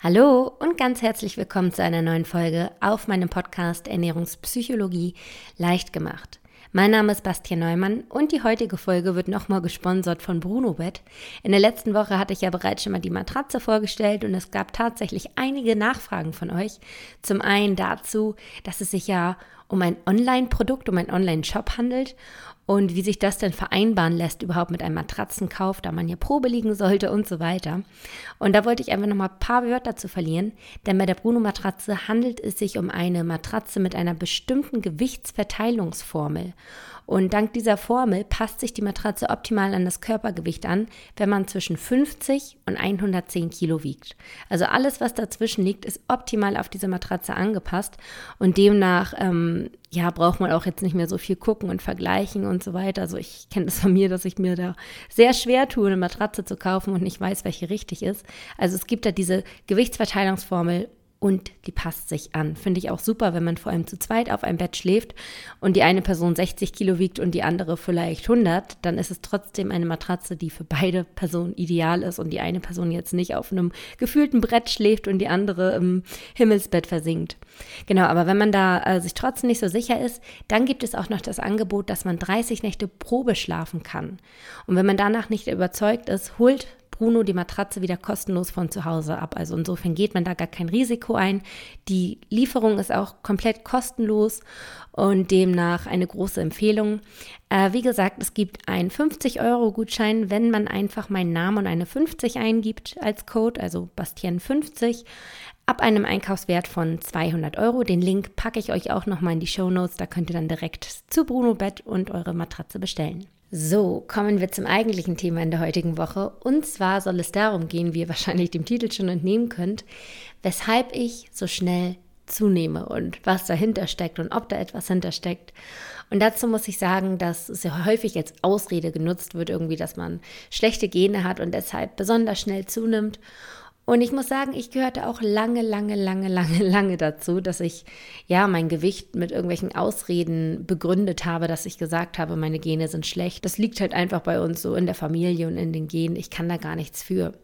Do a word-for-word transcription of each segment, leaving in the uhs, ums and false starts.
Hallo und ganz herzlich willkommen zu einer neuen Folge auf meinem Podcast Ernährungspsychologie leicht gemacht. Mein Name ist Bastian Neumann und die heutige Folge wird nochmal gesponsert von Brunobet. In der letzten Woche hatte ich ja bereits schon mal die Matratze vorgestellt und es gab tatsächlich einige Nachfragen von euch. Zum einen dazu, dass es sich ja um ein Online-Produkt, um einen Online-Shop handelt und wie sich das denn vereinbaren lässt überhaupt mit einem Matratzenkauf, da man ja Probe liegen sollte und so weiter. Und da wollte ich einfach nochmal ein paar Wörter zu verlieren, denn bei der Bruno-Matratze handelt es sich um eine Matratze mit einer bestimmten Gewichtsverteilungsformel. Und dank dieser Formel passt sich die Matratze optimal an das Körpergewicht an, wenn man zwischen fünfzig und hundertzehn Kilo wiegt. Also alles, was dazwischen liegt, ist optimal auf diese Matratze angepasst und demnach ähm, ja, braucht man auch jetzt nicht mehr so viel gucken und vergleichen und so weiter. Also ich kenne das von mir, dass ich mir da sehr schwer tue, eine Matratze zu kaufen und nicht weiß, welche richtig ist. Also es gibt da diese Gewichtsverteilungsformel und die passt sich an. Finde ich auch super, wenn man vor allem zu zweit auf einem Bett schläft und die eine Person sechzig Kilo wiegt und die andere vielleicht hundert, dann ist es trotzdem eine Matratze, die für beide Personen ideal ist und die eine Person jetzt nicht auf einem gefühlten Brett schläft und die andere im Himmelsbett versinkt. Genau, aber wenn man da äh, sich trotzdem nicht so sicher ist, dann gibt es auch noch das Angebot, dass man dreißig Nächte Probe schlafen kann. Und wenn man danach nicht überzeugt ist, holt Bruno die Matratze wieder kostenlos von zu Hause ab. Also insofern geht man da gar kein Risiko ein. Die Lieferung ist auch komplett kostenlos und demnach eine große Empfehlung. Äh, wie gesagt, es gibt einen fünfzig Euro Gutschein, wenn man einfach meinen Namen und eine fünfzig eingibt als Code, also Bastian fünfzig, ab einem Einkaufswert von zweihundert Euro. Den Link packe ich euch auch nochmal in die Shownotes, da könnt ihr dann direkt zu Brunobet und eure Matratze bestellen. So, kommen wir zum eigentlichen Thema in der heutigen Woche. Und zwar soll es darum gehen, wie ihr wahrscheinlich dem Titel schon entnehmen könnt, weshalb ich so schnell zunehme und was dahinter steckt und ob da etwas hintersteckt. Und dazu muss ich sagen, dass es ja häufig als Ausrede genutzt wird, irgendwie, dass man schlechte Gene hat und deshalb besonders schnell zunimmt. Und ich muss sagen, ich gehörte auch lange, lange, lange, lange, lange dazu, dass ich ja mein Gewicht mit irgendwelchen Ausreden begründet habe, dass ich gesagt habe, meine Gene sind schlecht. Das liegt halt einfach bei uns so in der Familie und in den Genen. Ich kann da gar nichts für.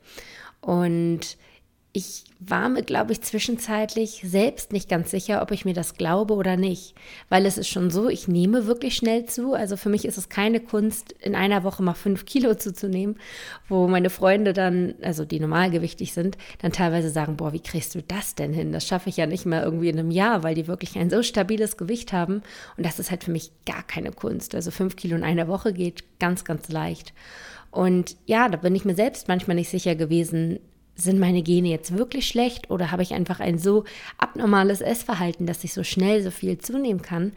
Und ich war mir, glaube ich, zwischenzeitlich selbst nicht ganz sicher, ob ich mir das glaube oder nicht. Weil es ist schon so, ich nehme wirklich schnell zu. Also für mich ist es keine Kunst, in einer Woche mal fünf Kilo zuzunehmen, wo meine Freunde dann, also die normalgewichtig sind, dann teilweise sagen, boah, wie kriegst du das denn hin? Das schaffe ich ja nicht mal irgendwie in einem Jahr, weil die wirklich ein so stabiles Gewicht haben. Und das ist halt für mich gar keine Kunst. Also fünf Kilo in einer Woche geht ganz, ganz leicht. Und ja, da bin ich mir selbst manchmal nicht sicher gewesen, sind meine Gene jetzt wirklich schlecht oder habe ich einfach ein so abnormales Essverhalten, dass ich so schnell so viel zunehmen kann?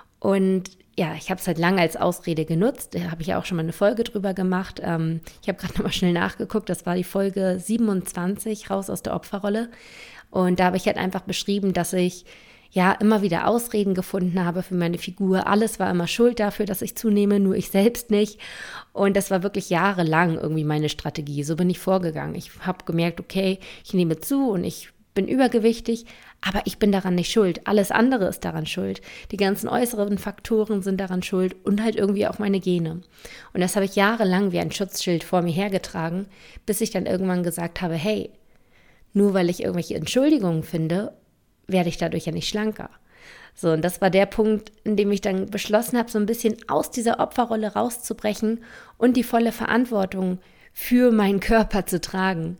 Und ja, ich habe es halt lange als Ausrede genutzt. Da habe ich ja auch schon mal eine Folge drüber gemacht. Ähm, ich habe gerade noch mal schnell nachgeguckt. Das war die Folge siebenundzwanzig, raus aus der Opferrolle. Und da habe ich halt einfach beschrieben, dass ich ja immer wieder Ausreden gefunden habe für meine Figur. Alles war immer schuld dafür, dass ich zunehme, nur ich selbst nicht. Und das war wirklich jahrelang irgendwie meine Strategie. So bin ich vorgegangen. Ich habe gemerkt, okay, ich nehme zu und ich bin übergewichtig, aber ich bin daran nicht schuld. Alles andere ist daran schuld. Die ganzen äußeren Faktoren sind daran schuld und halt irgendwie auch meine Gene. Und das habe ich jahrelang wie ein Schutzschild vor mir hergetragen, bis ich dann irgendwann gesagt habe, hey, nur weil ich irgendwelche Entschuldigungen finde, werde ich dadurch ja nicht schlanker. So, und das war der Punkt, in dem ich dann beschlossen habe, so ein bisschen aus dieser Opferrolle rauszubrechen und die volle Verantwortung für meinen Körper zu tragen.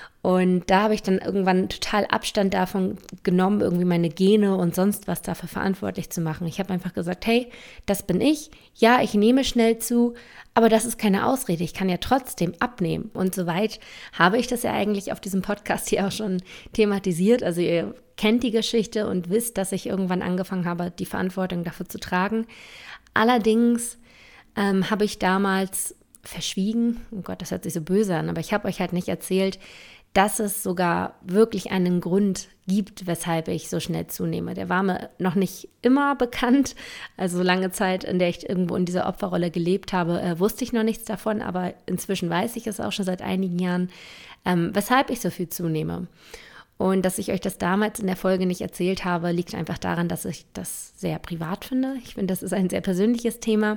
Und da habe ich dann irgendwann total Abstand davon genommen, irgendwie meine Gene und sonst was dafür verantwortlich zu machen. Ich habe einfach gesagt, hey, das bin ich. Ja, ich nehme schnell zu, aber das ist keine Ausrede. Ich kann ja trotzdem abnehmen. Und soweit habe ich das ja eigentlich auf diesem Podcast hier auch schon thematisiert. Also ihr kennt die Geschichte und wisst, dass ich irgendwann angefangen habe, die Verantwortung dafür zu tragen. Allerdings ähm, habe ich damals verschwiegen, oh Gott, das hört sich so böse an, aber ich habe euch halt nicht erzählt, dass es sogar wirklich einen Grund gibt, weshalb ich so schnell zunehme. Der war mir noch nicht immer bekannt. Also lange Zeit, in der ich irgendwo in dieser Opferrolle gelebt habe, äh, wusste ich noch nichts davon, aber inzwischen weiß ich es auch schon seit einigen Jahren, ähm, weshalb ich so viel zunehme. Und dass ich euch das damals in der Folge nicht erzählt habe, liegt einfach daran, dass ich das sehr privat finde. Ich finde, das ist ein sehr persönliches Thema.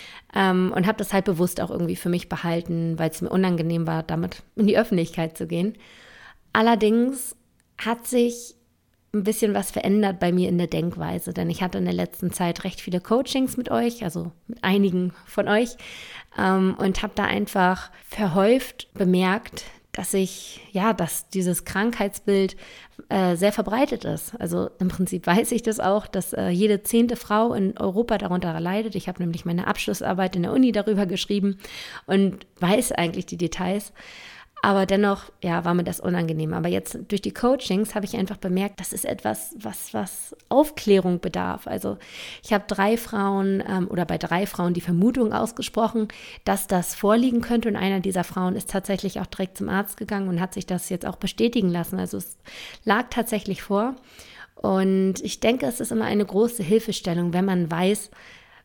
Ähm, und habe das halt bewusst auch irgendwie für mich behalten, weil es mir unangenehm war, damit in die Öffentlichkeit zu gehen. Allerdings hat sich ein bisschen was verändert bei mir in der Denkweise, denn ich hatte in der letzten Zeit recht viele Coachings mit euch, also mit einigen von euch, ähm, und habe da einfach verhäuft bemerkt, dass ich, ja, dass dieses Krankheitsbild äh, sehr verbreitet ist. Also im Prinzip weiß ich das auch, dass äh, jede zehnte Frau in Europa darunter leidet. Ich habe nämlich meine Abschlussarbeit in der Uni darüber geschrieben und weiß eigentlich die Details. Aber dennoch, ja, war mir das unangenehm. Aber jetzt durch die Coachings habe ich einfach bemerkt, das ist etwas, was, was Aufklärung bedarf. Also ich habe drei Frauen ähm, oder bei drei Frauen die Vermutung ausgesprochen, dass das vorliegen könnte. Und einer dieser Frauen ist tatsächlich auch direkt zum Arzt gegangen und hat sich das jetzt auch bestätigen lassen. Also es lag tatsächlich vor. Und ich denke, es ist immer eine große Hilfestellung, wenn man weiß,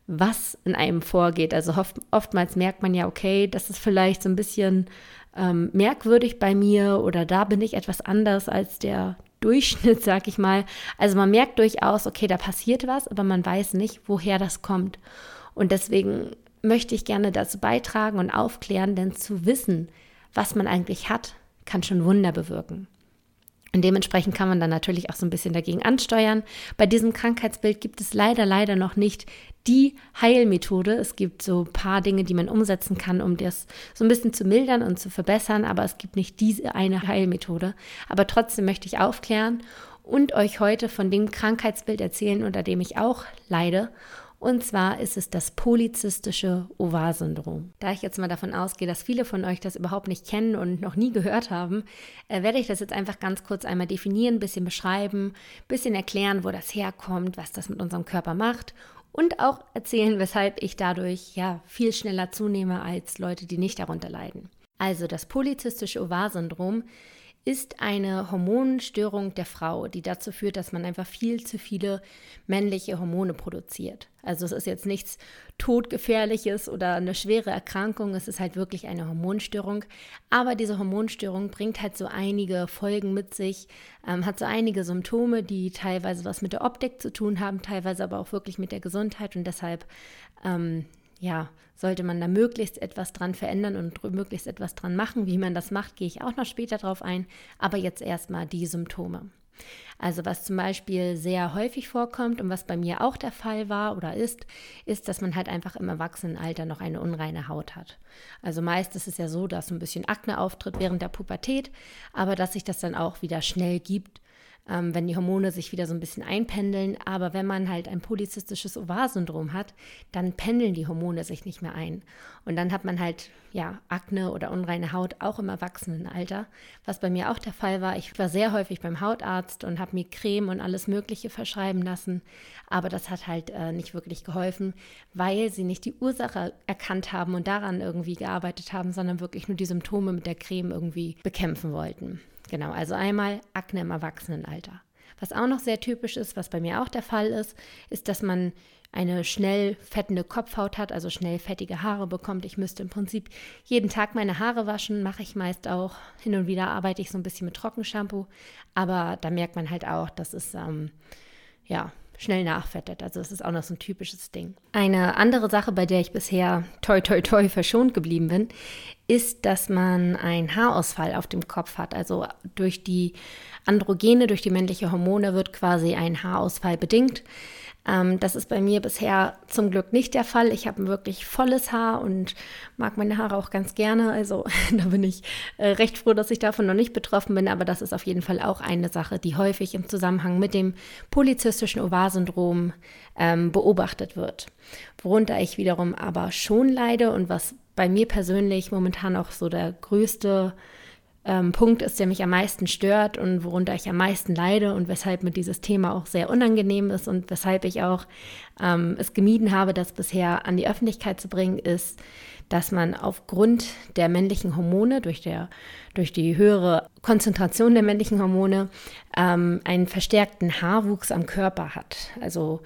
was in einem vorgeht. Also oft, oftmals merkt man ja, okay, das ist vielleicht so ein bisschen ähm, merkwürdig bei mir oder da bin ich etwas anders als der Durchschnitt, sag ich mal. Also man merkt durchaus, okay, da passiert was, aber man weiß nicht, woher das kommt. Und deswegen möchte ich gerne dazu beitragen und aufklären, denn zu wissen, was man eigentlich hat, kann schon Wunder bewirken. Und dementsprechend kann man dann natürlich auch so ein bisschen dagegen ansteuern. Bei diesem Krankheitsbild gibt es leider, leider noch nicht die Heilmethode. Es gibt so ein paar Dinge, die man umsetzen kann, um das so ein bisschen zu mildern und zu verbessern, aber es gibt nicht diese eine Heilmethode. Aber trotzdem möchte ich aufklären und euch heute von dem Krankheitsbild erzählen, unter dem ich auch leide. Und zwar ist es das polyzystische Ovar-Syndrom. Da ich jetzt mal davon ausgehe, dass viele von euch das überhaupt nicht kennen und noch nie gehört haben, äh, werde ich das jetzt einfach ganz kurz einmal definieren, ein bisschen beschreiben, ein bisschen erklären, wo das herkommt, was das mit unserem Körper macht und auch erzählen, weshalb ich dadurch ja viel schneller zunehme als Leute, die nicht darunter leiden. Also das polyzystische Ovar-Syndrom ist eine Hormonstörung der Frau, die dazu führt, dass man einfach viel zu viele männliche Hormone produziert. Also es ist jetzt nichts Todgefährliches oder eine schwere Erkrankung, es ist halt wirklich eine Hormonstörung. Aber diese Hormonstörung bringt halt so einige Folgen mit sich, ähm, hat so einige Symptome, die teilweise was mit der Optik zu tun haben, teilweise aber auch wirklich mit der Gesundheit und deshalb ähm, ja, sollte man da möglichst etwas dran verändern und möglichst etwas dran machen. Wie man das macht, gehe ich auch noch später drauf ein. Aber jetzt erstmal die Symptome. Also was zum Beispiel sehr häufig vorkommt und was bei mir auch der Fall war oder ist, ist, dass man halt einfach im Erwachsenenalter noch eine unreine Haut hat. Also meist ist es ja so, dass ein bisschen Akne auftritt während der Pubertät, aber dass sich das dann auch wieder schnell gibt, Ähm, wenn die Hormone sich wieder so ein bisschen einpendeln. Aber wenn man halt ein polyzystisches Ovar-Syndrom hat, dann pendeln die Hormone sich nicht mehr ein. Und dann hat man halt ja Akne oder unreine Haut auch im Erwachsenenalter, was bei mir auch der Fall war. Ich war sehr häufig beim Hautarzt und habe mir Creme und alles Mögliche verschreiben lassen. Aber das hat halt äh, nicht wirklich geholfen, weil sie nicht die Ursache erkannt haben und daran irgendwie gearbeitet haben, sondern wirklich nur die Symptome mit der Creme irgendwie bekämpfen wollten. Genau, also einmal Akne im Erwachsenenalter. Was auch noch sehr typisch ist, was bei mir auch der Fall ist, ist, dass man eine schnell fettende Kopfhaut hat, also schnell fettige Haare bekommt. Ich müsste im Prinzip jeden Tag meine Haare waschen, mache ich meist auch. Hin und wieder arbeite ich so ein bisschen mit Trockenshampoo, aber da merkt man halt auch, dass es ähm, ja, schnell nachfettet. Also das ist auch noch so ein typisches Ding. Eine andere Sache, bei der ich bisher toi toi toi verschont geblieben bin, ist, dass man einen Haarausfall auf dem Kopf hat. Also durch die Androgene, durch die männliche Hormone wird quasi ein Haarausfall bedingt. Ähm, das ist bei mir bisher zum Glück nicht der Fall. Ich habe ein wirklich volles Haar und mag meine Haare auch ganz gerne. Also da bin ich äh, recht froh, dass ich davon noch nicht betroffen bin. Aber das ist auf jeden Fall auch eine Sache, die häufig im Zusammenhang mit dem polyzystischen Ovar-Syndrom ähm, beobachtet wird. Worunter ich wiederum aber schon leide und was bei mir persönlich momentan auch so der größte ähm, Punkt ist, der mich am meisten stört und worunter ich am meisten leide und weshalb mir dieses Thema auch sehr unangenehm ist und weshalb ich auch ähm, es gemieden habe, das bisher an die Öffentlichkeit zu bringen, ist, dass man aufgrund der männlichen Hormone, durch, der, durch die höhere Konzentration der männlichen Hormone, ähm, einen verstärkten Haarwuchs am Körper hat. Also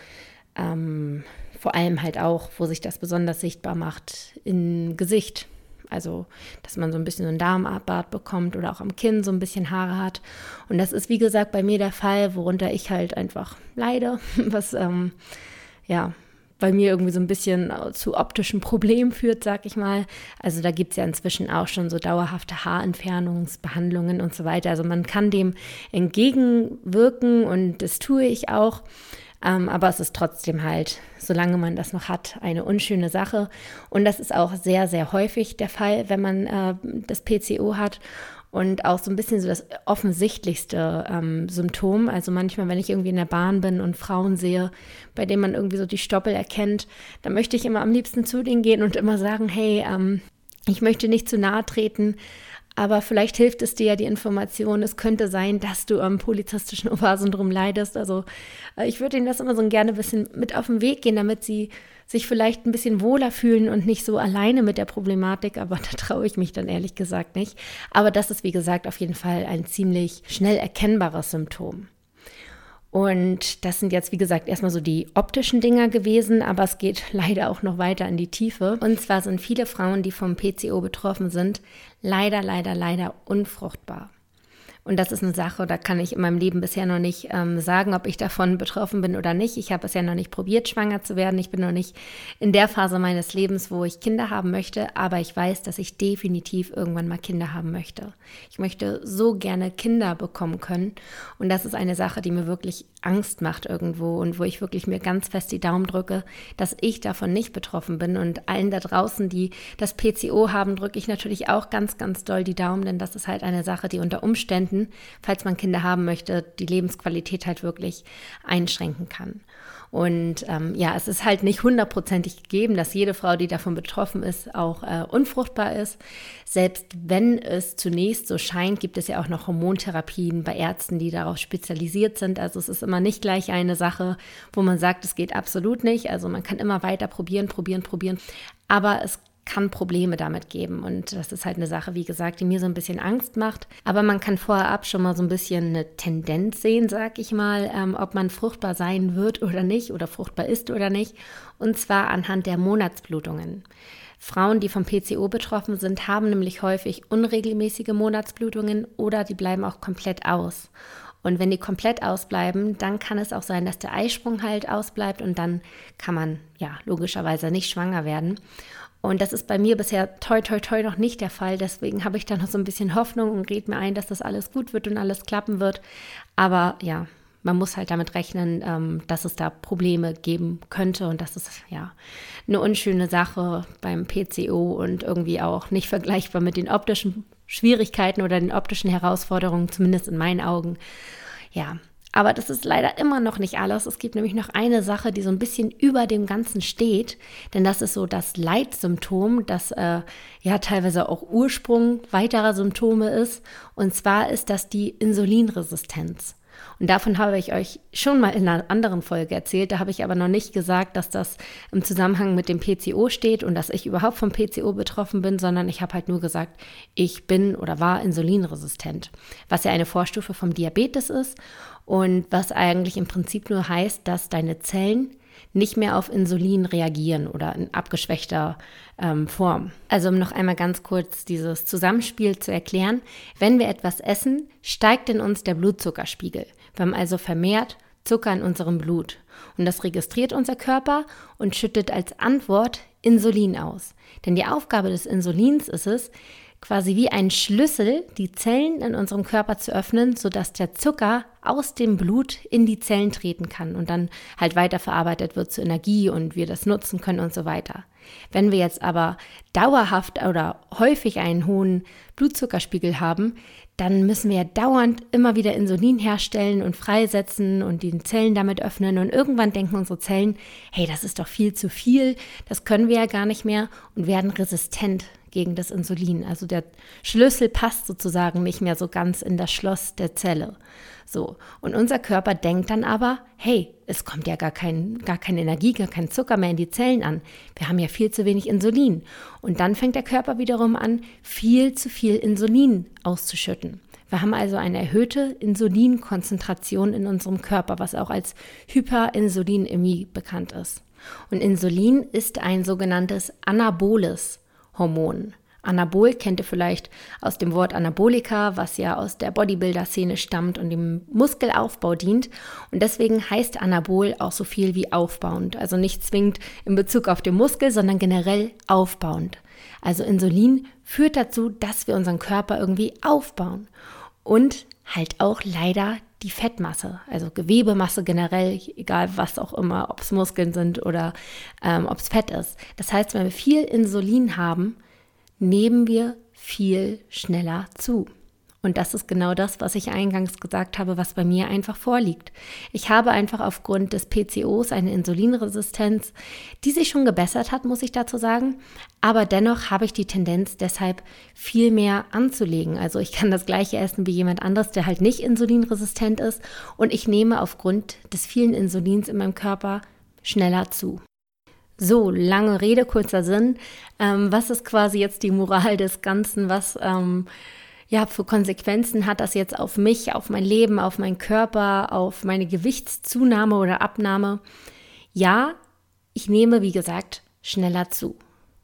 ähm, vor allem halt auch, wo sich das besonders sichtbar macht, im Gesicht. Also, dass man so ein bisschen so einen Darmbart bekommt oder auch am Kinn so ein bisschen Haare hat. Und das ist, wie gesagt, bei mir der Fall, worunter ich halt einfach leide, was, ähm, ja, bei mir irgendwie so ein bisschen zu optischen Problemen führt, sag ich mal. Also da gibt es ja inzwischen auch schon so dauerhafte Haarentfernungsbehandlungen und so weiter. Also man kann dem entgegenwirken und das tue ich auch. Ähm, aber es ist trotzdem halt, solange man das noch hat, eine unschöne Sache. Und das ist auch sehr, sehr häufig der Fall, wenn man äh, das P C O hat. Und auch so ein bisschen so das offensichtlichste ähm, Symptom. Also manchmal, wenn ich irgendwie in der Bahn bin und Frauen sehe, bei denen man irgendwie so die Stoppel erkennt, dann möchte ich immer am liebsten zu denen gehen und immer sagen, hey, ähm, ich möchte nicht zu nahe treten, aber vielleicht hilft es dir ja die Information, es könnte sein, dass du am polyzystischen Ovar-Syndrom leidest. Also äh, ich würde ihnen das immer so gerne ein bisschen mit auf den Weg gehen, damit sie sich vielleicht ein bisschen wohler fühlen und nicht so alleine mit der Problematik, aber da traue ich mich dann ehrlich gesagt nicht. Aber das ist, wie gesagt, auf jeden Fall ein ziemlich schnell erkennbares Symptom. Und das sind jetzt, wie gesagt, erstmal so die optischen Dinger gewesen, aber es geht leider auch noch weiter in die Tiefe. Und zwar sind viele Frauen, die vom P C O betroffen sind, leider, leider, leider unfruchtbar. Und das ist eine Sache, da kann ich in meinem Leben bisher noch nicht ähm, sagen, ob ich davon betroffen bin oder nicht. Ich habe bisher noch nicht probiert, schwanger zu werden. Ich bin noch nicht in der Phase meines Lebens, wo ich Kinder haben möchte. Aber ich weiß, dass ich definitiv irgendwann mal Kinder haben möchte. Ich möchte so gerne Kinder bekommen können. Und das ist eine Sache, die mir wirklich Angst macht irgendwo und wo ich wirklich mir ganz fest die Daumen drücke, dass ich davon nicht betroffen bin. Und allen da draußen, die das P C O haben, drücke ich natürlich auch ganz, ganz doll die Daumen, denn das ist halt eine Sache, die unter Umständen, falls man Kinder haben möchte, die Lebensqualität halt wirklich einschränken kann. Und ähm, ja, es ist halt nicht hundertprozentig gegeben, dass jede Frau, die davon betroffen ist, auch äh, unfruchtbar ist. Selbst wenn es zunächst so scheint, gibt es ja auch noch Hormontherapien bei Ärzten, die darauf spezialisiert sind. Also es ist immer nicht gleich eine Sache, wo man sagt, es geht absolut nicht. Also man kann immer weiter probieren, probieren, probieren. Aber es kann Probleme damit geben und das ist halt eine Sache, wie gesagt, die mir so ein bisschen Angst macht, aber man kann vorab schon mal so ein bisschen eine Tendenz sehen, sag ich mal, ähm, ob man fruchtbar sein wird oder nicht oder fruchtbar ist oder nicht, und zwar anhand der Monatsblutungen. Frauen, die vom P C O betroffen sind, haben nämlich häufig unregelmäßige Monatsblutungen oder die bleiben auch komplett aus. Und wenn die komplett ausbleiben, dann kann es auch sein, dass der Eisprung halt ausbleibt und dann kann man ja logischerweise nicht schwanger werden. Und das ist bei mir bisher toi toi toi noch nicht der Fall. Deswegen habe ich da noch so ein bisschen Hoffnung und rede mir ein, dass das alles gut wird und alles klappen wird. Aber ja, man muss halt damit rechnen, ähm, dass es da Probleme geben könnte. Und das ist ja eine unschöne Sache beim P C O und irgendwie auch nicht vergleichbar mit den optischen Schwierigkeiten oder den optischen Herausforderungen, zumindest in meinen Augen. Ja, aber das ist leider immer noch nicht alles. Es gibt nämlich noch eine Sache, die so ein bisschen über dem Ganzen steht, denn das ist so das Leitsymptom, das äh, ja teilweise auch Ursprung weiterer Symptome ist. Und zwar ist das die Insulinresistenz. Und davon habe ich euch schon mal in einer anderen Folge erzählt. Da habe ich aber noch nicht gesagt, dass das im Zusammenhang mit dem P C O steht und dass ich überhaupt vom P C O betroffen bin, sondern ich habe halt nur gesagt, ich bin oder war insulinresistent, was ja eine Vorstufe vom Diabetes ist und was eigentlich im Prinzip nur heißt, dass deine Zellen nicht mehr auf Insulin reagieren oder in abgeschwächter ähm, Form. Also um noch einmal ganz kurz dieses Zusammenspiel zu erklären. Wenn wir etwas essen, steigt in uns der Blutzuckerspiegel. Wir haben also vermehrt Zucker in unserem Blut. Und das registriert unser Körper und schüttet als Antwort Insulin aus. Denn die Aufgabe des Insulins ist es, quasi wie ein Schlüssel die Zellen in unserem Körper zu öffnen, sodass der Zucker aus dem Blut in die Zellen treten kann und dann halt weiterverarbeitet wird zu Energie und wir das nutzen können und so weiter. Wenn wir jetzt aber dauerhaft oder häufig einen hohen Blutzuckerspiegel haben, dann müssen wir ja dauernd immer wieder Insulin herstellen und freisetzen und die Zellen damit öffnen und irgendwann denken unsere Zellen, hey, das ist doch viel zu viel, das können wir ja gar nicht mehr und werden resistent gegen das Insulin. Also der Schlüssel passt sozusagen nicht mehr so ganz in das Schloss der Zelle. So, und unser Körper denkt dann aber, hey, es kommt ja gar, kein, gar keine Energie, gar kein Zucker mehr in die Zellen an. Wir haben ja viel zu wenig Insulin. Und dann fängt der Körper wiederum an, viel zu viel Insulin auszuschütten. Wir haben also eine erhöhte Insulinkonzentration in unserem Körper, was auch als Hyperinsulinämie bekannt ist. Und Insulin ist ein sogenanntes anaboles Hormon. Anabol kennt ihr vielleicht aus dem Wort Anabolika, was ja aus der Bodybuilder-Szene stammt und dem Muskelaufbau dient. Und deswegen heißt Anabol auch so viel wie aufbauend. Also nicht zwingend in Bezug auf den Muskel, sondern generell aufbauend. Also Insulin führt dazu, dass wir unseren Körper irgendwie aufbauen. Und halt auch leider die Fettmasse, also Gewebemasse generell, egal was auch immer, ob es Muskeln sind oder ähm, ob es Fett ist. Das heißt, wenn wir viel Insulin haben, nehmen wir viel schneller zu. Und das ist genau das, was ich eingangs gesagt habe, was bei mir einfach vorliegt. Ich habe einfach aufgrund des P C Os eine Insulinresistenz, die sich schon gebessert hat, muss ich dazu sagen. Aber dennoch habe ich die Tendenz, deshalb viel mehr anzulegen. Also ich kann das Gleiche essen wie jemand anderes, der halt nicht insulinresistent ist. Und ich nehme aufgrund des vielen Insulins in meinem Körper schneller zu. So, lange Rede, kurzer Sinn. Ähm, was ist quasi jetzt die Moral des Ganzen? Was ähm, ja, für Konsequenzen hat das jetzt auf mich, auf mein Leben, auf meinen Körper, auf meine Gewichtszunahme oder Abnahme? Ja, ich nehme, wie gesagt, schneller zu.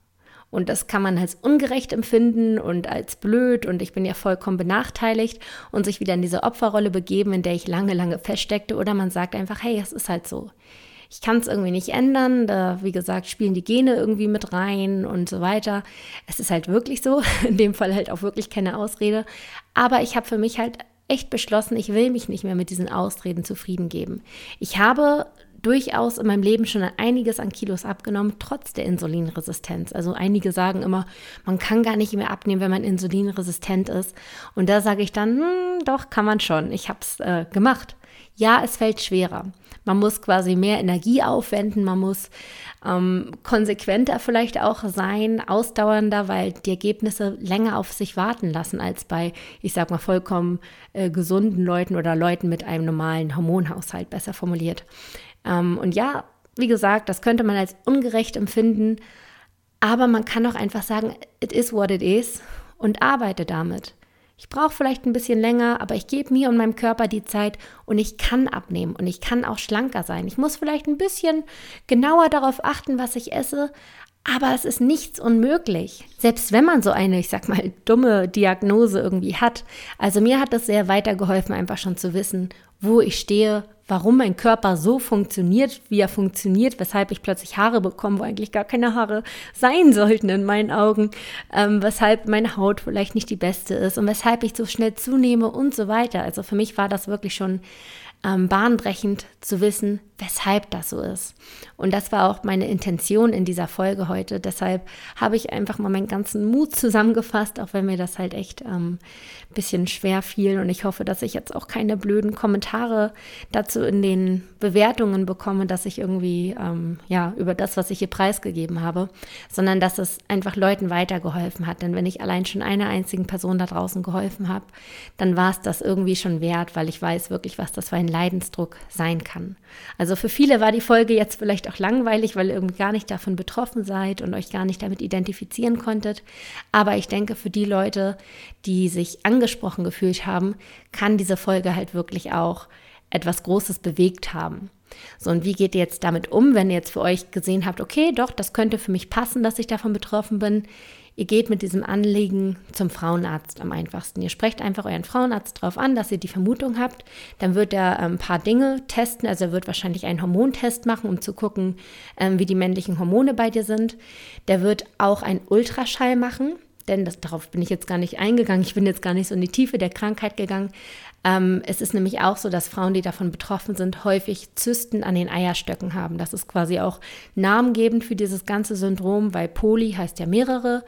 Und das kann man als ungerecht empfinden und als blöd und ich bin ja vollkommen benachteiligt und sich wieder in diese Opferrolle begeben, in der ich lange, lange feststeckte. Oder man sagt einfach, hey, es ist halt so. Ich kann es irgendwie nicht ändern, da, wie gesagt, spielen die Gene irgendwie mit rein und so weiter. Es ist halt wirklich so, in dem Fall halt auch wirklich keine Ausrede. Aber ich habe für mich halt echt beschlossen, ich will mich nicht mehr mit diesen Ausreden zufrieden geben. Ich habe durchaus in meinem Leben schon einiges an Kilos abgenommen, trotz der Insulinresistenz. Also einige sagen immer, man kann gar nicht mehr abnehmen, wenn man insulinresistent ist. Und da sage ich dann, hm, doch, kann man schon. Ich habe es äh, gemacht. Ja, es fällt schwerer. Man muss quasi mehr Energie aufwenden, man muss ähm, konsequenter vielleicht auch sein, ausdauernder, weil die Ergebnisse länger auf sich warten lassen als bei, ich sag mal, vollkommen äh, gesunden Leuten oder Leuten mit einem normalen Hormonhaushalt, besser formuliert. Ähm, und ja, wie gesagt, das könnte man als ungerecht empfinden, aber man kann auch einfach sagen, it is what it is und arbeite damit. Ich brauche vielleicht ein bisschen länger, aber ich gebe mir und meinem Körper die Zeit und ich kann abnehmen und ich kann auch schlanker sein. Ich muss vielleicht ein bisschen genauer darauf achten, was ich esse, aber es ist nichts unmöglich. Selbst wenn man so eine, ich sag mal, dumme Diagnose irgendwie hat. Also mir hat es sehr weitergeholfen, einfach schon zu wissen, wo ich stehe, warum mein Körper so funktioniert, wie er funktioniert, weshalb ich plötzlich Haare bekomme, wo eigentlich gar keine Haare sein sollten in meinen Augen, ähm, weshalb meine Haut vielleicht nicht die beste ist und weshalb ich so schnell zunehme und so weiter. Also für mich war das wirklich schon ähm, bahnbrechend zu wissen, weshalb das so ist. Und das war auch meine Intention in dieser Folge heute. Deshalb habe ich einfach mal meinen ganzen Mut zusammengefasst, auch wenn mir das halt echt ähm, ein bisschen schwer fiel. Und ich hoffe, dass ich jetzt auch keine blöden Kommentare dazu in den Bewertungen bekomme, dass ich irgendwie ähm, ja über das, was ich hier preisgegeben habe, sondern dass es einfach Leuten weitergeholfen hat. Denn wenn ich allein schon einer einzigen Person da draußen geholfen habe, dann war es das irgendwie schon wert, weil ich weiß wirklich, was das für ein Leidensdruck sein kann. Also für viele war die Folge jetzt vielleicht auch langweilig, weil ihr irgendwie gar nicht davon betroffen seid und euch gar nicht damit identifizieren konntet. Aber ich denke, für die Leute, die sich angesprochen gefühlt haben, kann diese Folge halt wirklich auch etwas Großes bewegt haben. So, und wie geht ihr jetzt damit um, wenn ihr jetzt für euch gesehen habt, okay, doch, das könnte für mich passen, dass ich davon betroffen bin. Ihr geht mit diesem Anliegen zum Frauenarzt am einfachsten. Ihr sprecht einfach euren Frauenarzt darauf an, dass ihr die Vermutung habt. Dann wird er ein paar Dinge testen. Also er wird wahrscheinlich einen Hormontest machen, um zu gucken, wie die männlichen Hormone bei dir sind. Der wird auch einen Ultraschall machen, denn das, darauf bin ich jetzt gar nicht eingegangen. Ich bin jetzt gar nicht so in die Tiefe der Krankheit gegangen. Ähm, es ist nämlich auch so, dass Frauen, die davon betroffen sind, häufig Zysten an den Eierstöcken haben. Das ist quasi auch namengebend für dieses ganze Syndrom, weil Poly heißt ja mehrere,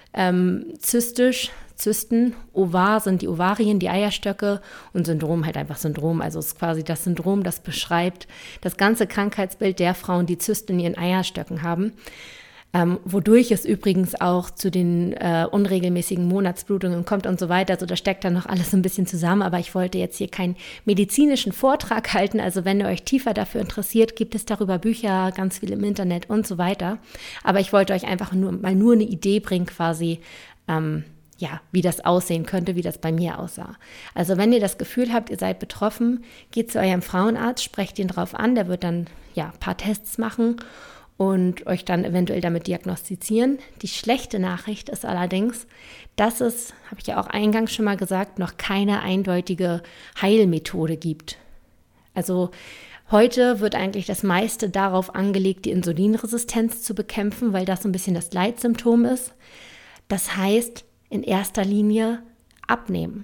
ähm, zystisch, Zysten, Ovar sind die Ovarien, die Eierstöcke und Syndrom halt einfach Syndrom. Also es ist quasi das Syndrom, das beschreibt das ganze Krankheitsbild der Frauen, die Zysten in ihren Eierstöcken haben. Ähm, wodurch es übrigens auch zu den äh, unregelmäßigen Monatsblutungen kommt und so weiter. Also da steckt dann noch alles ein bisschen zusammen, aber ich wollte jetzt hier keinen medizinischen Vortrag halten. Also wenn ihr euch tiefer dafür interessiert, gibt es darüber Bücher, ganz viel im Internet und so weiter. Aber ich wollte euch einfach nur mal nur eine Idee bringen quasi, ähm, ja, wie das aussehen könnte, wie das bei mir aussah. Also wenn ihr das Gefühl habt, ihr seid betroffen, geht zu eurem Frauenarzt, sprecht ihn drauf an, der wird dann ja ein paar Tests machen. und euch dann eventuell damit diagnostizieren. Die schlechte Nachricht ist allerdings, dass es, habe ich ja auch eingangs schon mal gesagt, noch keine eindeutige Heilmethode gibt. Also heute wird eigentlich das meiste darauf angelegt, die Insulinresistenz zu bekämpfen, weil das so ein bisschen das Leitsymptom ist. Das heißt, in erster Linie abnehmen.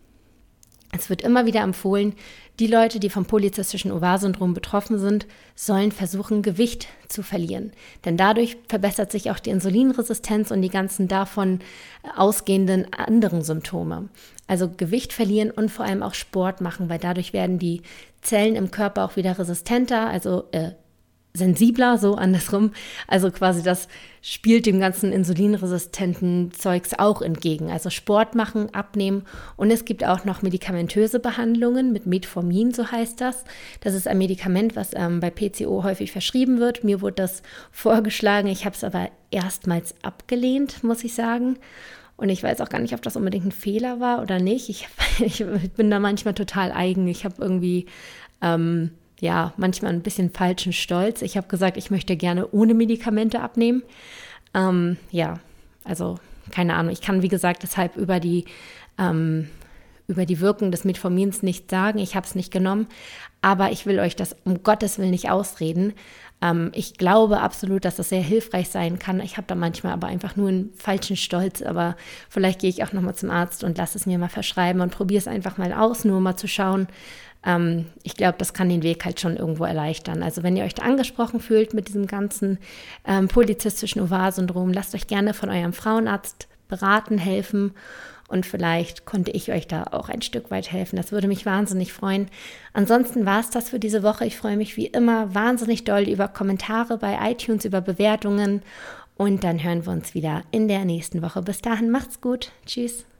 Es wird immer wieder empfohlen, die Leute, die vom polyzystischen Ovarsyndrom betroffen sind, sollen versuchen, Gewicht zu verlieren. Denn dadurch verbessert sich auch die Insulinresistenz und die ganzen davon ausgehenden anderen Symptome. Also Gewicht verlieren und vor allem auch Sport machen, weil dadurch werden die Zellen im Körper auch wieder resistenter, also äh, sensibler, so andersrum. Also quasi das spielt dem ganzen insulinresistenten Zeugs auch entgegen. Also Sport machen, abnehmen und es gibt auch noch medikamentöse Behandlungen mit Metformin, so heißt das. Das ist ein Medikament, was ähm, bei P C O häufig verschrieben wird. Mir wurde das vorgeschlagen, ich habe es aber erstmals abgelehnt, muss ich sagen. Und ich weiß auch gar nicht, ob das unbedingt ein Fehler war oder nicht. Ich, ich bin da manchmal total eigen. Ich habe irgendwie ähm, ja, manchmal ein bisschen falschen Stolz. Ich habe gesagt, ich möchte gerne ohne Medikamente abnehmen. Ähm, ja, also keine Ahnung. Ich kann, wie gesagt, deshalb über die, ähm, über die Wirkung des Metformins nichts sagen. Ich habe es nicht genommen, aber ich will euch das um Gottes Willen nicht ausreden. Ähm, ich glaube absolut, dass das sehr hilfreich sein kann. Ich habe da manchmal aber einfach nur einen falschen Stolz, aber vielleicht gehe ich auch nochmal zum Arzt und lasse es mir mal verschreiben und probiere es einfach mal aus, nur mal zu schauen. Ich glaube, das kann den Weg halt schon irgendwo erleichtern. Also wenn ihr euch da angesprochen fühlt mit diesem ganzen ähm, polyzystischen Ovarsyndrom, lasst euch gerne von eurem Frauenarzt beraten, helfen und vielleicht konnte ich euch da auch ein Stück weit helfen. Das würde mich wahnsinnig freuen. Ansonsten war es das für diese Woche. Ich freue mich wie immer wahnsinnig doll über Kommentare bei iTunes, über Bewertungen und dann hören wir uns wieder in der nächsten Woche. Bis dahin, macht's gut. Tschüss.